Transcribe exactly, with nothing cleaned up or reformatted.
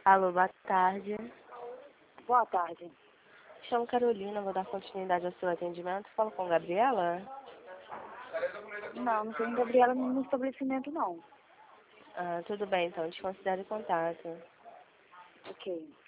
Alô, boa tarde. Boa tarde. Chamo Carolina, vou dar continuidade ao seu atendimento. Falo com Gabriela? Não, não tem Gabriela no estabelecimento, não. Ah, tudo bem, então, te considero em contato. Ok.